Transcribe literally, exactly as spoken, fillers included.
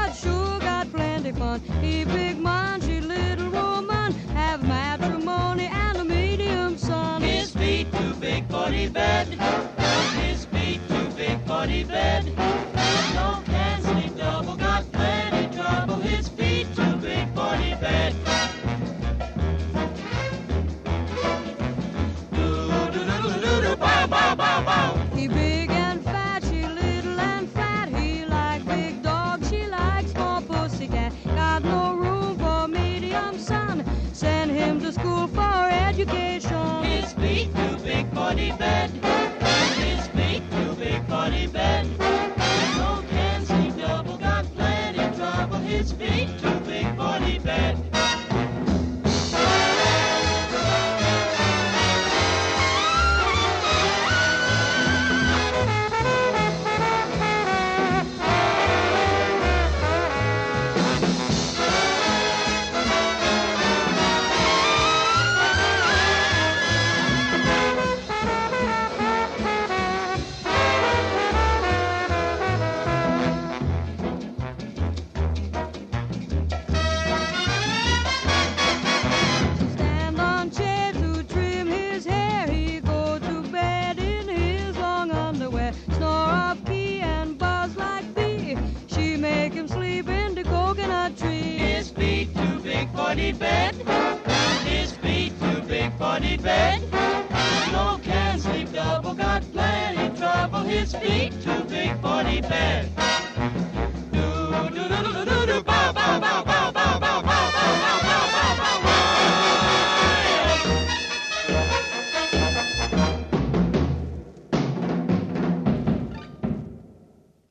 but sure got plenty fun. He big man, she little woman, have matrimony and a medium son. His feet too big for the bed. His feet too big for the bed. No can sleep double, got plenty trouble. His feet too big for the bed. Do-do-do-do-do-do, bow, bow, bow, bow. He big and fat, she little and fat. He like big dog, she likes small pussycat. Got no room for medium son. Send him to school for education. His feet too big for the bed. His feet too big for the bed. No can sleep double, got plenty trouble. His feet too big for the bed. Stand on chairs who trim his hair. He go to bed in his long underwear. Snore off key and buzz like bee. She make him sleep in the coconut tree. His feet too big for the bed. His feet too big for the bed. No can sleep double, got plenty trouble. His feet too big for the bed.